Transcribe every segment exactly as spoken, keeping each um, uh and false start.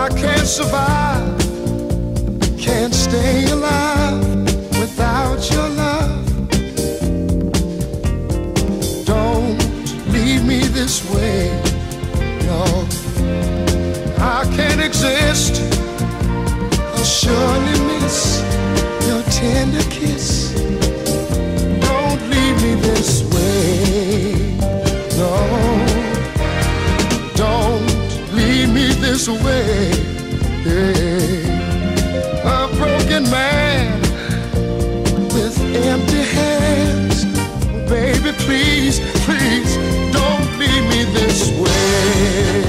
I can't survive, can't stay alive without your love. Don't leave me this way, no. I can't exist, I'll surely miss your tender kiss. Don't leave me this way, no. Don't leave me this way. Hey. A broken man with empty hands. Baby, please, please, don't leave me this way.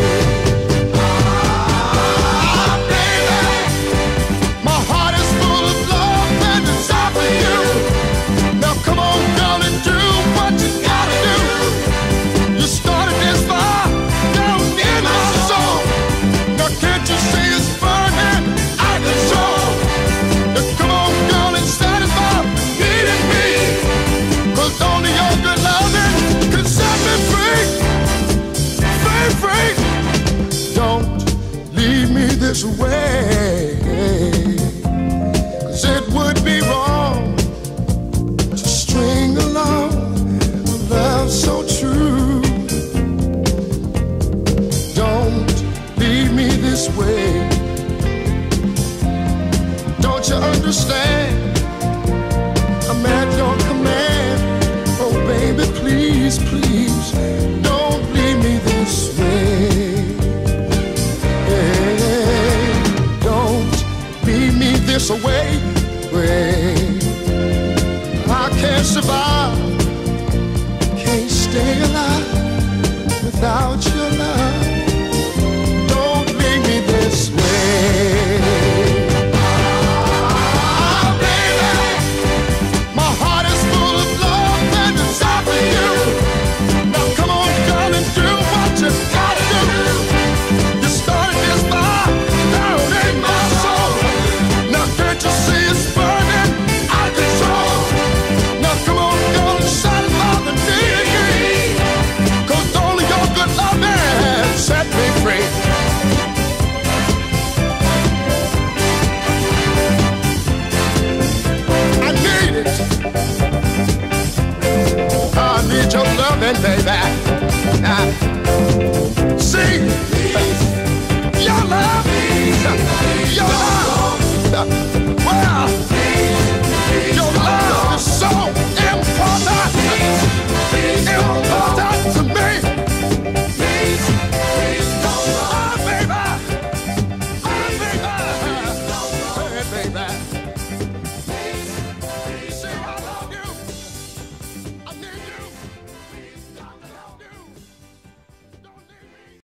Ah, baby, my heart is full of love and desire for you. Now come on, girl, and do what you gotta do. You started this fire down in my soul. Now can't you see it's burning out of control? Now come on, girl, and satisfy needing me. 'Cause only your good loving can set me free. Free, free. Don't leave me this way. 'Cause it would be wrong to string along a love so true. Don't leave me this way. Don't you understand? I'm at your command. Oh baby, please, please, don't leave me this way. Hey, don't leave me this way. way. I can't survive, can't stay alive without your love.